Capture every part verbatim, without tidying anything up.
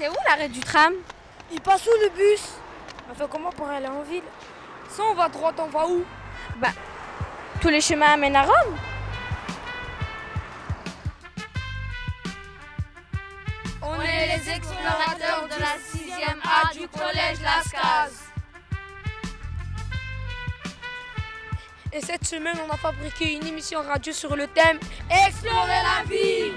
C'est où l'arrêt du tram? Il passe où le bus? Enfin, comment pour aller en ville? Si on va à droite, on va où? Bah, tous les chemins amènent à Rome. On est les explorateurs de la sixième A du collège Lascaz. Et cette semaine, on a fabriqué une émission radio sur le thème Explorer la vie.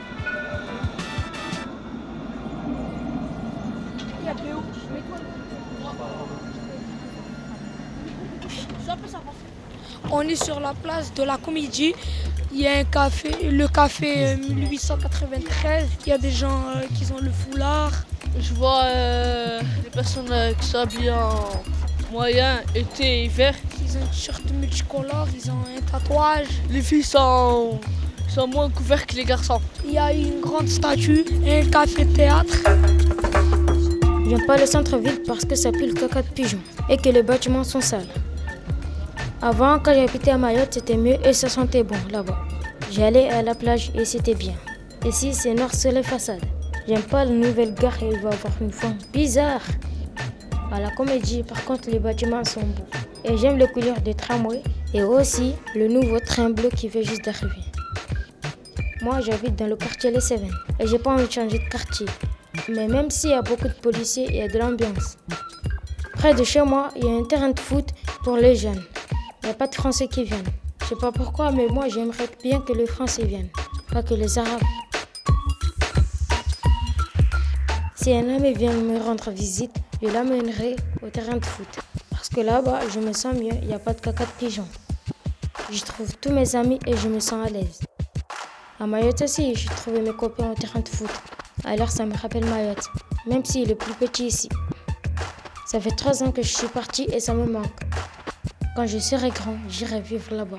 On est sur la place de la Comédie. Il y a un café, le café mille huit cent quatre-vingt-treize. Il y a des gens euh, qui ont le foulard. Je vois euh, des personnes euh, qui s'habillent en moyen, été et hiver. Ils ont un t-shirt multicolore, ils ont un tatouage. Les filles sont, sont moins couvertes que les garçons. Il y a une grande statue et un café-théâtre. J'aime pas le centre-ville parce que ça pue le caca de pigeon et que les bâtiments sont sales. Avant, quand j'habitais à Mayotte, c'était mieux et ça sentait bon là-bas. J'allais à la plage et c'était bien. Ici, c'est noir sur les façades. J'aime pas la nouvelle gare, elle va avoir une forme bizarre. À la Comédie, par contre, les bâtiments sont beaux. Et j'aime les couleurs des tramways et aussi le nouveau train bleu qui vient juste d'arriver. Moi, j'habite dans le quartier Les Cévennes et j'ai pas envie de changer de quartier. Mais même s'il y a beaucoup de policiers, il y a de l'ambiance. Près de chez moi, il y a un terrain de foot pour les jeunes. Il n'y a pas de Français qui viennent. Je sais pas pourquoi, mais moi j'aimerais bien que les Français viennent, pas que les Arabes. Si un ami vient me rendre visite, je l'amènerai au terrain de foot. Parce que là-bas, je me sens mieux, il n'y a pas de caca de pigeon. Je trouve tous mes amis et je me sens à l'aise. À Mayotte aussi, j'ai trouvé mes copains au terrain de foot. Alors ça me rappelle Mayotte, même s'il est plus petit ici. Ça fait trois ans que je suis partie et ça me manque. Quand je serai grand, j'irai vivre là-bas.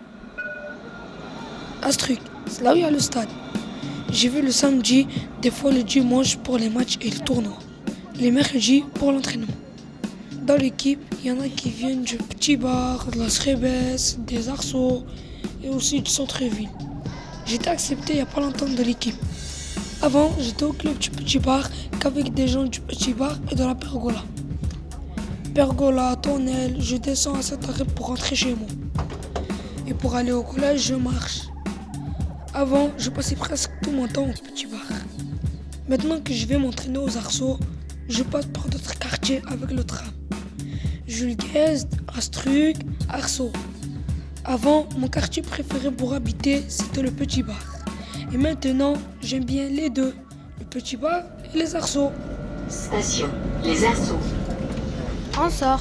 Astruc, c'est là où il y a le stade. J'ai vu le samedi, des fois le dimanche pour les matchs et le tournoi. Les mercredis pour l'entraînement. Dans l'équipe, il y en a qui viennent du Petit Bar, de la Srebès, des Arceaux et aussi du centre-ville. J'ai été accepté il n'y a pas longtemps de l'équipe. Avant, j'étais au club du Petit Bar qu'avec des gens du Petit Bar et de la Pergola. Pergola, Tonnelle, je descends à cet arrêt pour rentrer chez moi. Et pour aller au collège, je marche. Avant, je passais presque tout mon temps au Petit Bar. Maintenant que je vais m'entraîner aux Arceaux, je passe par d'autres quartiers avec le tram. Jules Guesde, Astruc, Arceaux. Avant, mon quartier préféré pour habiter, c'était le Petit Bar. Et maintenant, j'aime bien les deux, le Petit Bar et les Arceaux. Station, les Arceaux. On sort.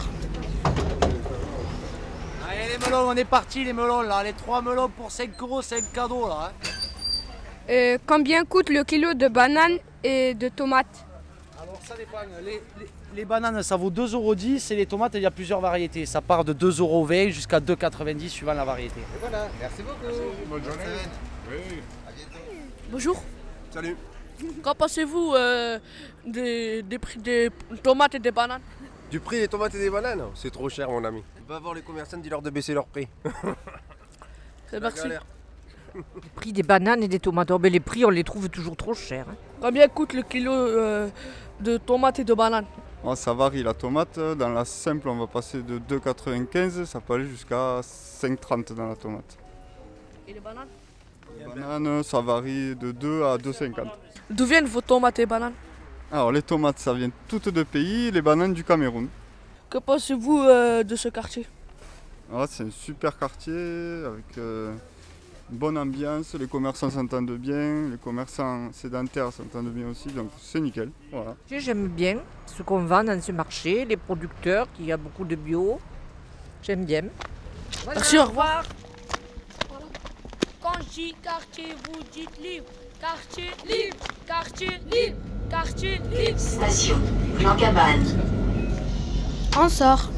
Allez les melons, on est parti les melons là, les trois melons pour cinq euros, c'est un cadeau là. Hein. Et combien coûte le kilo de bananes et de tomates? Alors ça dépend, les, les, les bananes ça vaut deux euros dix et les tomates il y a plusieurs variétés. Ça part de deux euros vingt jusqu'à deux euros quatre-vingt-dix suivant la variété. Et voilà, merci beaucoup. Merci. Bonne journée. Oui. À bientôt. Bonjour. Salut. Qu'en pensez-vous euh, des, des prix des tomates et des bananes? Du prix des tomates et des bananes? C'est trop cher mon ami. Va voir les commerçants, dis-leur de baisser leur prix. C'est merci. Le prix des bananes et des tomates, oh, mais les prix on les trouve toujours trop chers. Hein. Combien coûte le kilo euh, de tomates et de bananes? Oh, ça varie, la tomate, dans la simple on va passer de deux euros quatre-vingt-quinze, ça peut aller jusqu'à cinq euros trente dans la tomate. Et les bananes? Les bananes, ça varie de deux à deux euros cinquante. D'où viennent vos tomates et bananes? Alors les tomates ça vient toutes de pays, les bananes du Cameroun. Que pensez-vous euh, de ce quartier? Ah, c'est un super quartier avec euh, une bonne ambiance, les commerçants s'entendent bien, les commerçants sédentaires s'entendent bien aussi, donc c'est nickel. Voilà. J'aime bien ce qu'on vend dans ce marché, les producteurs, qu'il y a beaucoup de bio. J'aime bien. Voilà. Merci, au revoir. Quand je dis quartier, vous dites libre. Quartier libre, quartier libre, quartier libre. Station, Plan Cabane. On sort.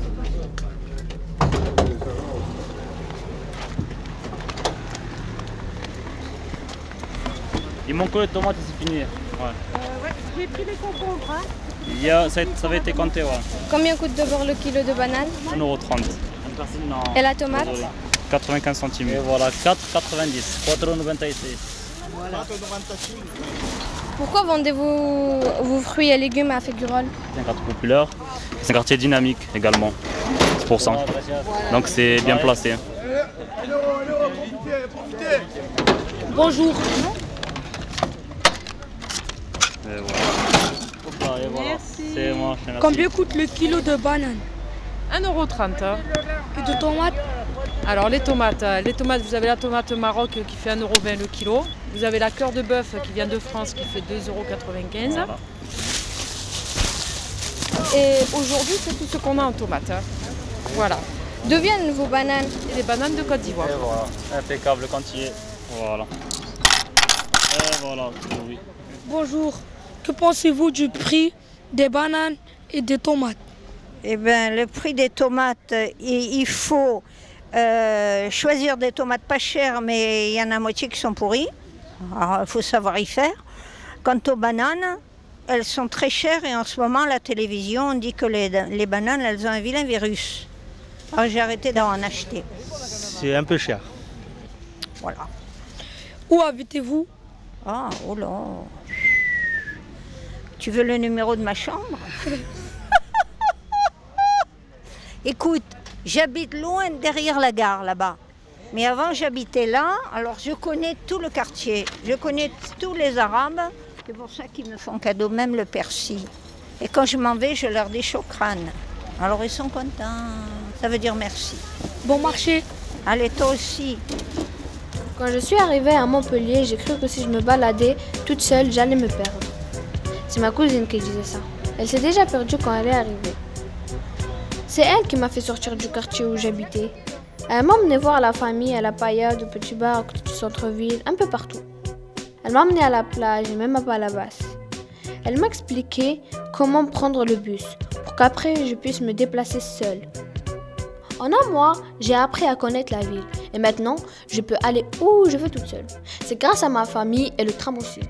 Il manque les tomates et c'est fini. Ouais. Euh, ouais, j'ai pris les concombres. Hein. Il y a, ça, ça avait été compté, ouais. Combien coûte d'abord le kilo de banane? un euro trente. Et la tomate? quatre-vingt-quinze centimes. Et voilà, quatre euros quatre-vingt-dix. quatre euros quatre-vingt-seize. Voilà. Pourquoi vendez-vous vos fruits et légumes à Figuerolles? C'est un quartier populaire, c'est un quartier dynamique également, c'est pour ça. Donc c'est bien placé. Bonjour. Et voilà. Et voilà. C'est moi, merci. Combien coûte le kilo de banane? un euro trente. Et de tomates? Alors les tomates, les tomates, vous avez la tomate Maroc qui fait un euro vingt le kilo. Vous avez la cœur de bœuf qui vient de France qui fait deux euros quatre-vingt-quinze. Voilà. Et aujourd'hui, c'est tout ce qu'on a en tomates. Voilà. D'où viennent vos bananes? Et les bananes de Côte d'Ivoire. Et voilà, impeccable le quantier. Voilà. Et voilà, oui. Bonjour. Que pensez-vous du prix des bananes et des tomates? Eh bien, le prix des tomates, il faut euh, choisir des tomates pas chères, mais il y en a à moitié qui sont pourries. Alors, il faut savoir y faire. Quant aux bananes, elles sont très chères et en ce moment, à la télévision, on dit que les, les bananes, elles ont un vilain virus. Alors, j'ai arrêté d'en acheter. C'est un peu cher. Voilà. Où habitez-vous? Ah, oh là. Tu veux le numéro de ma chambre? Écoute, j'habite loin derrière la gare là-bas. Mais avant, j'habitais là, alors je connais tout le quartier. Je connais tous les Arabes. C'est pour ça qu'ils me font cadeau, même le persil. Et quand je m'en vais, je leur dis chokran. Alors ils sont contents. Ça veut dire merci. Bon marché. Allez, toi aussi. Quand je suis arrivée à Montpellier, j'ai cru que si je me baladais toute seule, j'allais me perdre. C'est ma cousine qui disait ça. Elle s'est déjà perdue quand elle est arrivée. C'est elle qui m'a fait sortir du quartier où j'habitais. Elle m'a emmené voir la famille à la paillade, au petit bar, à côté du centre-ville, un peu partout. Elle m'a emmené à la plage et même à Palavas. Elle m'a expliqué comment prendre le bus pour qu'après je puisse me déplacer seule. En un mois, j'ai appris à connaître la ville et maintenant, je peux aller où je veux toute seule. C'est grâce à ma famille et le tram aussi.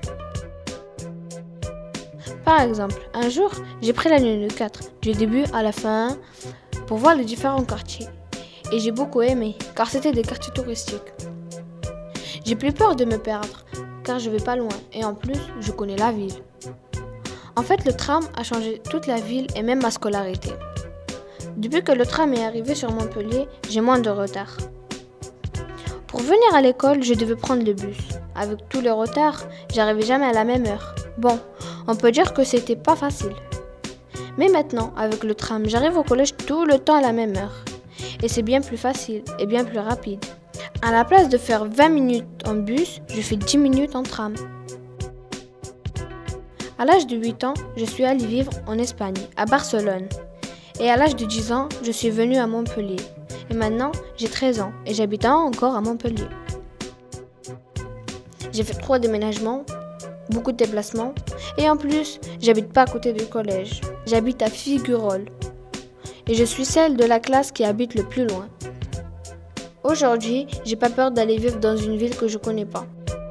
Par exemple, un jour, j'ai pris la ligne quatre, du début à la fin, pour voir les différents quartiers. Et j'ai beaucoup aimé, car c'était des quartiers touristiques. J'ai plus peur de me perdre, car je vais pas loin, et en plus, je connais la ville. En fait, le tram a changé toute la ville et même ma scolarité. Depuis que le tram est arrivé sur Montpellier, j'ai moins de retard. Pour venir à l'école, je devais prendre le bus. Avec tous les retards, j'arrivais jamais à la même heure. Bon, on peut dire que c'était pas facile. Mais maintenant, avec le tram, j'arrive au collège tout le temps à la même heure. Et c'est bien plus facile et bien plus rapide. À la place de faire vingt minutes en bus, je fais dix minutes en tram. À l'âge de huit ans, je suis allée vivre en Espagne, à Barcelone. Et à l'âge de dix ans, je suis venue à Montpellier. Et maintenant, j'ai treize ans et j'habite encore à Montpellier. J'ai fait trois déménagements, beaucoup de déplacements. Et en plus, j'habite pas à côté du collège. J'habite à Figuerolles. Et je suis celle de la classe qui habite le plus loin. Aujourd'hui, j'ai pas peur d'aller vivre dans une ville que je connais pas.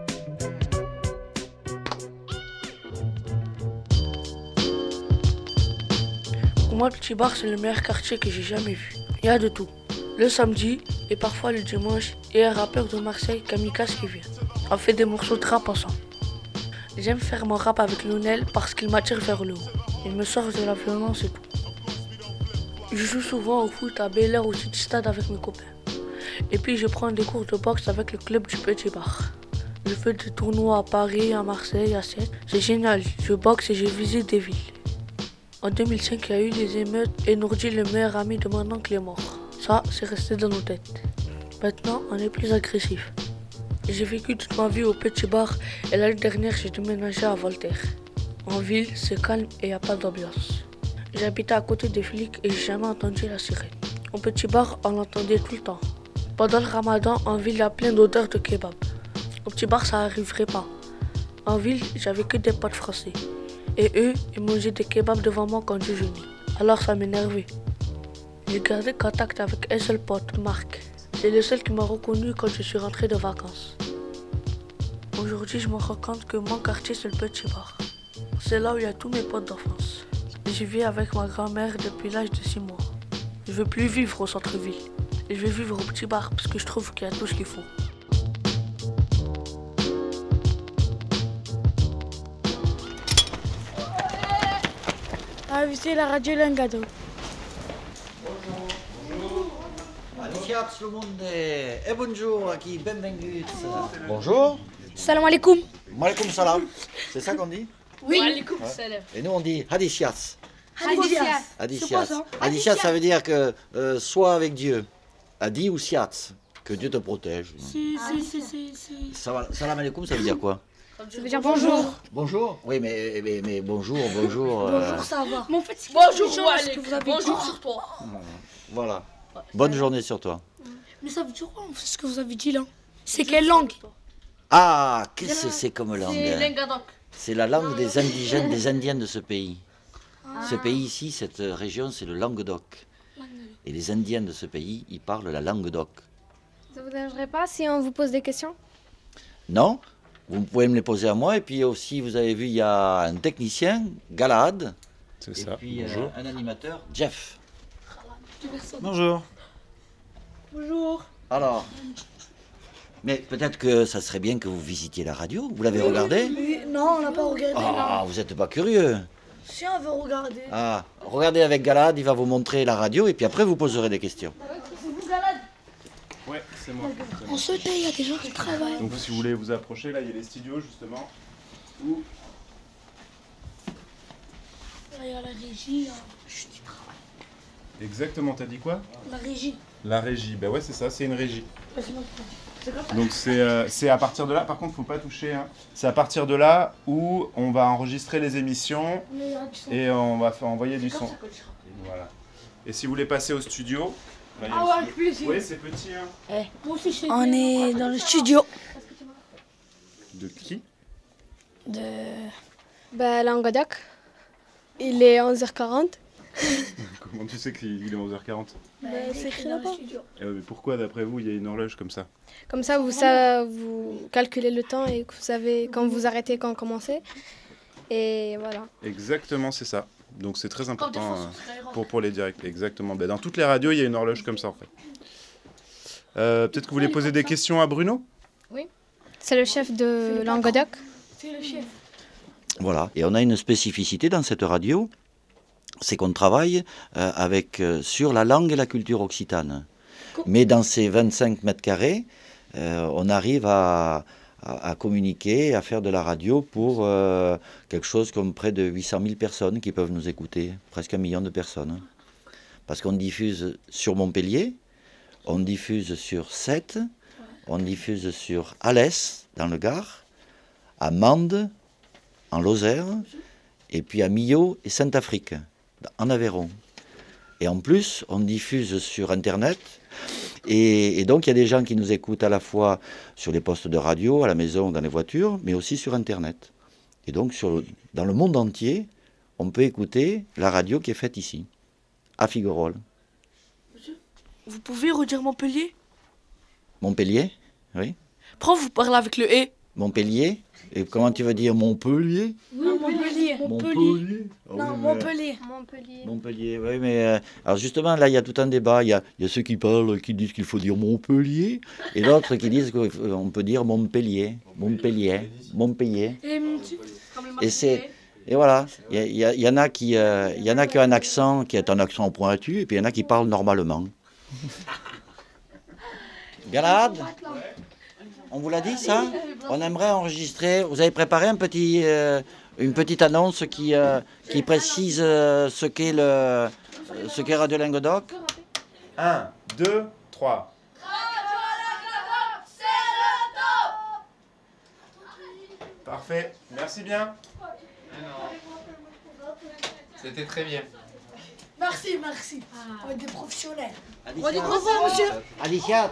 Pour moi, Petit Bar, c'est le meilleur quartier que j'ai jamais vu. Il y a de tout. Le samedi et parfois le dimanche, il y a un rappeur de Marseille, Kamikaze, qui vient. On fait des morceaux de rap ensemble. J'aime faire mon rap avec Lionel parce qu'il m'attire vers le haut. Il me sort de la violence et tout. Je joue souvent au foot à Bel Air au City Stade avec mes copains. Et puis je prends des cours de boxe avec le club du Petit Bar. Je fais des tournois à Paris, à Marseille, à Sète. C'est génial, je boxe et je visite des villes. En deux mille cinq, il y a eu des émeutes et Nourdi, le meilleur ami de mon oncle, est mort. Ça, c'est resté dans nos têtes. Maintenant, on est plus agressif. J'ai vécu toute ma vie au Petit Bar et l'année dernière, j'ai déménagé à Voltaire. En ville, c'est calme et il n'y a pas d'ambiance. J'habitais à côté des flics et j'ai jamais entendu la sirène. Au Petit Bar, on l'entendait tout le temps. Pendant le ramadan, en ville, il y a plein d'odeurs de kebab. Au Petit Bar, ça n'arriverait pas. En ville, j'avais que des potes français. Et eux, ils mangeaient des kebabs devant moi quand je jeûnais. Alors ça m'énervait. J'ai gardé contact avec un seul pote, Marc. C'est le seul qui m'a reconnu quand je suis rentré de vacances. Aujourd'hui, je me rends compte que mon quartier, c'est le Petit Bar. C'est là où il y a tous mes potes d'enfance. Je vis avec ma grand-mère depuis l'âge de six mois. Je veux plus vivre au centre-ville. Je veux vivre au Petit Bar parce que je trouve qu'il y a tout ce qu'il faut. visiter la radio Languedoc. Allez, le monde et bonjour, qui bienvenue. Bonjour. Salam alaikum. Malaikum salam. C'est ça qu'on dit? Oui. Ouais. Et nous on dit hadithias. Hadithias. Hadithias. Hadithias, ça veut dire que euh, sois avec Dieu. Hadi ou siats, que Dieu te protège. Si, si, si, si, si. Salam alaikum, ça veut dire quoi? Ça veut dire bonjour. Bonjour. Oui, mais, mais, mais bonjour, bonjour. euh, Bonjour, ça va. Mais en fait, c'est Bonjour, quelque chose que vous avez bonjour dit. sur toi. Voilà. Bonne journée sur toi. Mais ça veut dire quoi en fait, ce que vous avez dit là? C'est quelle langue? Ah, qu'est-ce que c'est comme langue? C'est Languedoc. C'est la langue des indigènes, des Indiens de ce pays. Ce pays ici, cette région, c'est le Languedoc. Et les Indiens de ce pays, ils parlent la Languedoc. Ça vous dérangerait pas si on vous pose des questions? Non, vous pouvez me les poser à moi. Et puis aussi, vous avez vu, il y a un technicien, Galad. C'est ça. Et puis Bonjour. euh, un animateur, Jeff. Bonjour. Bonjour. Alors, mais peut-être que ça serait bien que vous visitiez la radio. Vous l'avez regardée? Oui, non, on n'a pas regardé. Ah, vous n'êtes pas curieux? Si on veut regarder. Ah, regardez avec Galad, il va vous montrer la radio et puis après vous poserez des questions. Ouais, c'est moi. En ce temps, il y a des gens qui travaillent. Donc si vous voulez vous approcher, là il y a les studios justement. Où Là, il y a la régie. Là. Chut, il travaille. exactement, t'as dit quoi? La régie. La régie, ben ouais c'est ça, c'est une régie. Ouais, c'est moi qui dis. C'est comme ça. Donc c'est euh, c'est à partir de là, par contre faut pas toucher, hein. C'est à partir de là où on va enregistrer les émissions Mais il y a du son. et on va faire envoyer du C'est comme son. ça que tu rappelles. Voilà. Et si vous voulez passer au studio, là, il y a Ah le ouais, studio. plaisir. Oui, c'est petit, hein. Eh, moi aussi, je sais. On est dans le studio. De qui? De. Bah, Languedoc. Il est onze heures quarante. Comment tu sais qu'il est onze heures quarante? Bah, c'est écrit là-bas. Eh ouais, mais pourquoi d'après vous il y a une horloge comme ça? Comme ça, vous, ça, vous calculez le temps et que vous savez quand vous arrêtez, quand commencez. Et voilà. Exactement, c'est ça. Donc c'est très important euh, pour, pour les directs. Exactement. Ben, dans toutes les radios, il y a une horloge comme ça en fait. Euh, Peut-être que vous voulez poser des questions à Bruno? Oui. C'est le chef de Languedoc. C'est le chef. Voilà. Et on a une spécificité dans cette radio, c'est qu'on travaille euh, avec, euh, sur la langue et la culture occitane. Mais dans ces vingt-cinq mètres carrés, euh, on arrive à, à, à communiquer, à faire de la radio pour euh, quelque chose comme près de huit cent mille personnes qui peuvent nous écouter, presque un million de personnes. Parce qu'on diffuse sur Montpellier, on diffuse sur Sète, on diffuse sur Alès, dans le Gard, à Mende, en Lozère, et puis à Millau et Saint-Afrique, en Aveyron. Et en plus, on diffuse sur Internet. Et, et donc, il y a des gens qui nous écoutent à la fois sur les postes de radio, à la maison, dans les voitures, mais aussi sur Internet. Et donc, sur le, dans le monde entier, on peut écouter la radio qui est faite ici, à Figuerolles. Vous pouvez redire Montpellier? Montpellier, oui. Pourquoi vous parlez avec le E? Montpellier. Et comment tu veux dire Montpellier? Non, Montpellier. Montpellier. Ah oui, Non, mais- Montpellier. Montpellier. Montpellier, oui, mais euh, alors justement, là, il y a tout un débat. Il y a, il y a ceux qui parlent, qui disent qu'il faut dire Montpellier, et d'autres qui disent qu'on peut dire Montpellier, Montpellier, Montpellier. Et c'est, et voilà, il y, a- il y a- il y en a qui, euh, il y en a qui ont un accent qui est un accent pointu, et puis il y en a qui parlent normalement. Galad, on vous l'a dit ça? On aimerait enregistrer. Vous avez préparé un petit, euh, une petite annonce qui, euh, qui précise euh, ce qu'est le, euh, ce qu'est Radio Languedoc. un, deux, trois. Parfait, merci bien. C'était très bien. Merci, merci. On est des professionnels. Alicia. On est des professionnels, monsieur. Alicia.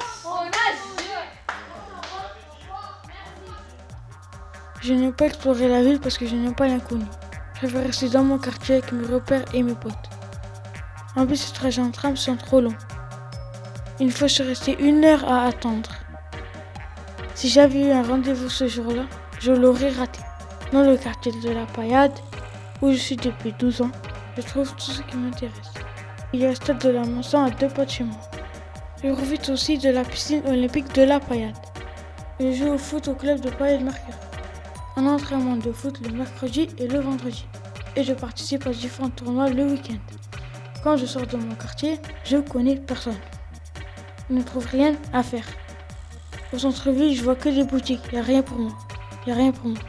Je n'aime pas explorer la ville parce que je n'aime pas l'inconnu. Je préfère rester dans mon quartier avec mes repères et mes potes. En plus, ces trajets en tram sont trop longs. Il faut se rester une heure à attendre. Si j'avais eu un rendez-vous ce jour-là, je l'aurais raté. Dans le quartier de la Paillade, où je suis depuis douze ans, je trouve tout ce qui m'intéresse. Il y a le stade de la Monson à deux pas de chez moi. Je profite aussi de la piscine olympique de la Paillade. Je joue au foot au club de Paillade Mercure. Un entraînement de foot le mercredi et le vendredi. et je participe à différents tournois le week-end. Quand je sors de mon quartier, je connais personne. Je ne trouve rien à faire. Au centre-ville, je vois que des boutiques, il n'y a rien pour moi. Il n'y a rien pour moi.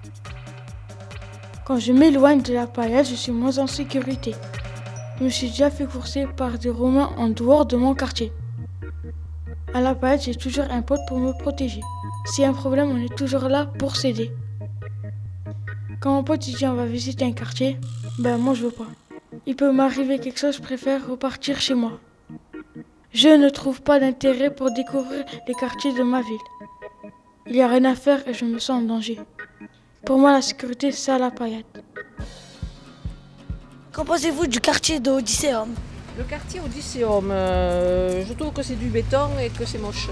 Quand je m'éloigne de la paillade, je suis moins en sécurité. Je me suis déjà fait courser par des Romains en dehors de mon quartier. À la paillade, j'ai toujours un pote pour me protéger. S'il y a un problème, on est toujours là pour s'aider. Quand mon pote dit on va visiter un quartier, ben moi je veux pas. Il peut m'arriver quelque chose, je préfère repartir chez moi. Je ne trouve pas d'intérêt pour découvrir les quartiers de ma ville. Il n'y a rien à faire et je me sens en danger. Pour moi, la sécurité, c'est à la paillade. Qu'en pensez-vous du quartier de Odysseum? Le quartier Odysseum, euh, je trouve que c'est du béton et que c'est moche.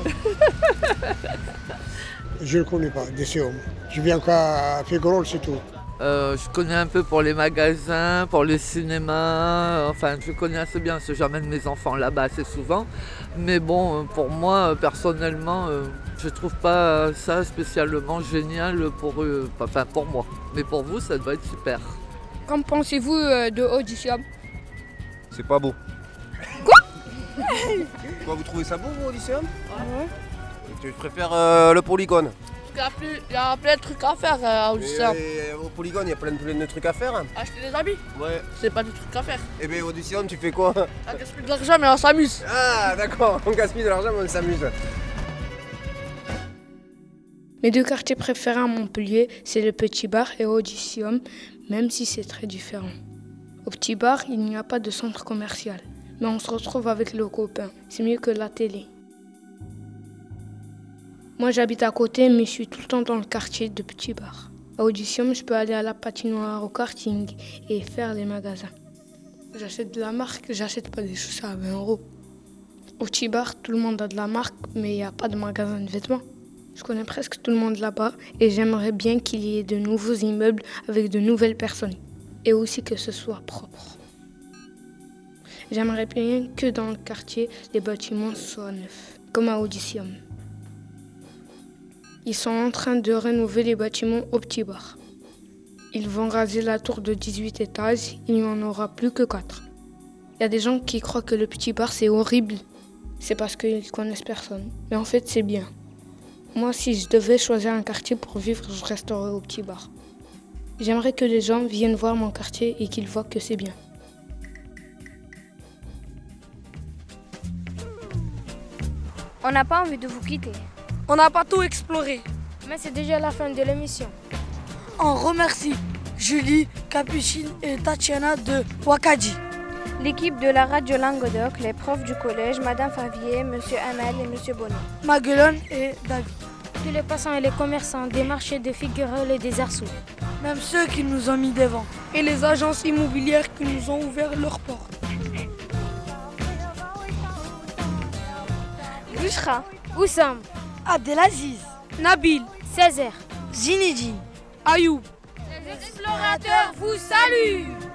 Je ne connais pas, Odysseum. Je viens qu'à Fégrol, c'est tout. Euh, je connais un peu pour les magasins, pour le cinéma, enfin je connais assez bien, parce que j'amène mes enfants là-bas assez souvent. Mais bon, pour moi, personnellement, je trouve pas ça spécialement génial pour eux, enfin pour moi. Mais pour vous, ça doit être super. Qu'en pensez-vous de Odysseum? C'est pas beau. Quoi? Quoi, vous trouvez ça beau, vous, Odysseum? Ouais. Je préfère euh, le polygone. Il y, a plus, il y a plein de trucs à faire à Odysseum. Au polygone, il y a plein de, plein de trucs à faire. Acheter des habits? Ouais. C'est pas des trucs à faire. Et bien, Odysseum, tu fais quoi? On gaspille de l'argent, mais on s'amuse. Ah, d'accord, on gaspille de l'argent, mais on s'amuse. Mes deux quartiers préférés à Montpellier, c'est le Petit Bar et Odysseum, même si c'est très différent. Au Petit Bar, il n'y a pas de centre commercial, mais on se retrouve avec le copain. C'est mieux que la télé. Moi, j'habite à côté, mais je suis tout le temps dans le quartier de Petit Bar. À Odysseum, je peux aller à la patinoire, au karting et faire les magasins. J'achète de la marque, j'achète pas des choses à vingt euros. Au Petit Bar, tout le monde a de la marque, mais il n'y a pas de magasin de vêtements. Je connais presque tout le monde là-bas et j'aimerais bien qu'il y ait de nouveaux immeubles avec de nouvelles personnes. Et aussi que ce soit propre. J'aimerais bien que dans le quartier, les bâtiments soient neufs, comme à Odysseum. Ils sont en train de rénover les bâtiments au Petit Bar. Ils vont raser la tour de dix-huit étages, il n'y en aura plus que quatre. Il y a des gens qui croient que le Petit Bar c'est horrible. C'est parce qu'ils connaissent personne. Mais en fait c'est bien. Moi si je devais choisir un quartier pour vivre, je resterais au Petit Bar. J'aimerais que les gens viennent voir mon quartier et qu'ils voient que c'est bien. On n'a pas envie de vous quitter. On n'a pas tout exploré. Mais c'est déjà la fin de l'émission. On remercie Julie, Capucine et Tatiana de Wakadji. L'équipe de la radio Languedoc, les profs du collège, Madame Favier, Monsieur Hamel et Monsieur Bonnet. Maguelone et David. Tous les passants et les commerçants des marchés de Figueroles et des Arceaux. Même ceux qui nous ont mis devant. Et les agences immobilières qui nous ont ouvert leurs portes. Bushra, Oussam, Abdelaziz, Nabil, Césaire, Zinedine, Ayoub. Les explorateurs vous saluent.